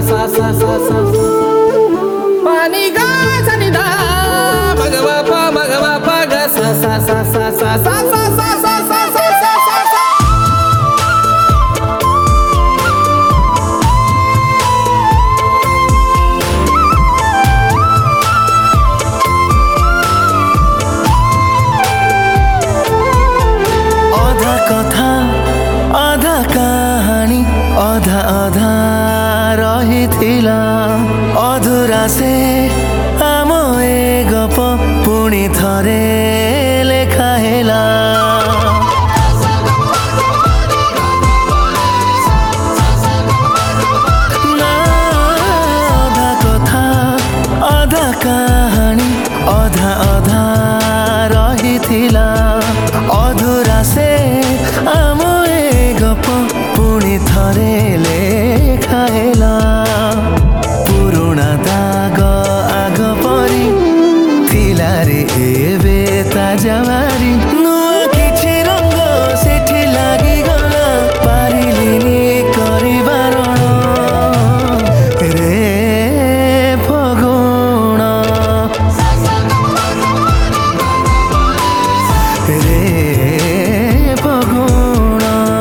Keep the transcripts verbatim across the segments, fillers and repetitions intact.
सा सा सा सा पानी गा सा नि धा मगवा पा मगवा पा गा सा सा सा सा सा सा सा सा सा सा सा सा सा आधा कथा आधा कहानी आधा आधा रहिथिला अधुरा से आम ए गप पुणी थरे लेखा हेला आधा कथा आधा कहानी आधा आधा रहिथिला अधुरा से आम ए गप पुणी थरे लेखा हेला पुरुणा दाग आग परी थिला रे एबे ताजा मारी नुआ किछि रंग सेठी लागि गला पारिलिनी करिबारण रे फगुण रे फगुण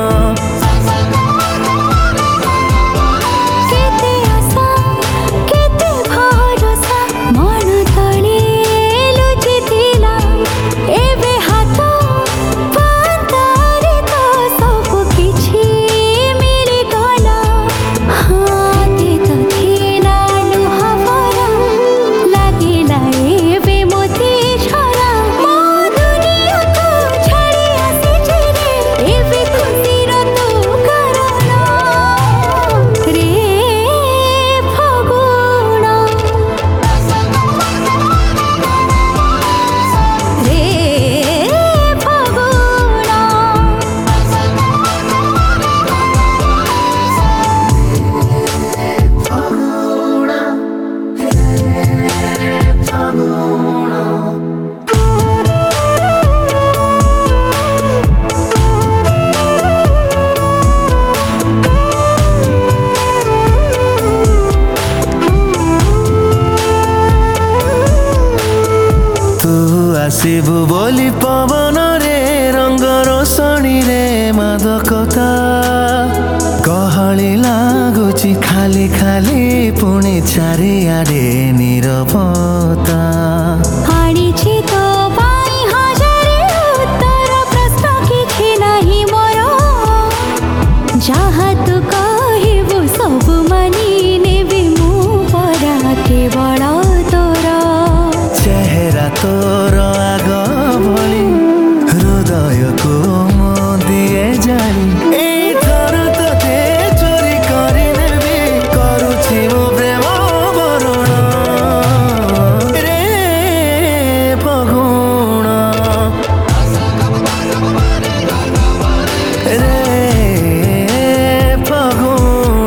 केते आशा केते भरोसा मन तले लुचिथिला एबे हात पातारे तो सब किछि मिली गला हाते तो थिला लुहा भरा लागिला एबे मोती छरा मो दुनिया को छाड़ी आसिछि रे एबे खुशीर तू कारण रे फगुण रे फगुण तू आसिबु बोली पवन रे रंग रोशनी रे मादकता कहली लागुची खाली खाली पुणी चारिआडे नीरवता आनिछि तो पाई हजारे उत्तर प्रश्न किछि नाही मोर जहाँ तू कहबु सब मानि नेबि मु परा केवल तोर चेहरा तोर आग भली हृदय को मो दिए जानी एथर तोते चोरी करी नेबी करुछि मो प्रेम बरण रे फगुण रे फगुण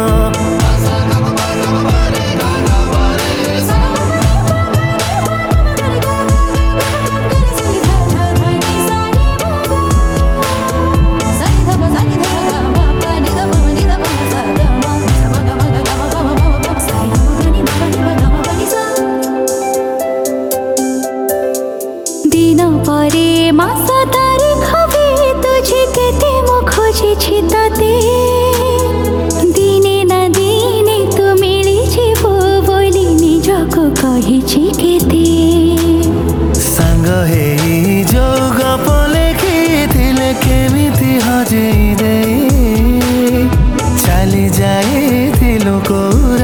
दिन परे मास तारिख भी तुझे केते मो खोजिछि तते दिने न दिने तू मिलिजिबो बोली निजको कहिछि केते सांग हेई जो गप लेखिथिले केमिति हजेई देई चाली जाइथिलु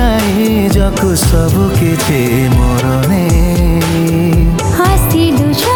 कौराई जकु सब किछि मोर नेई हासिलु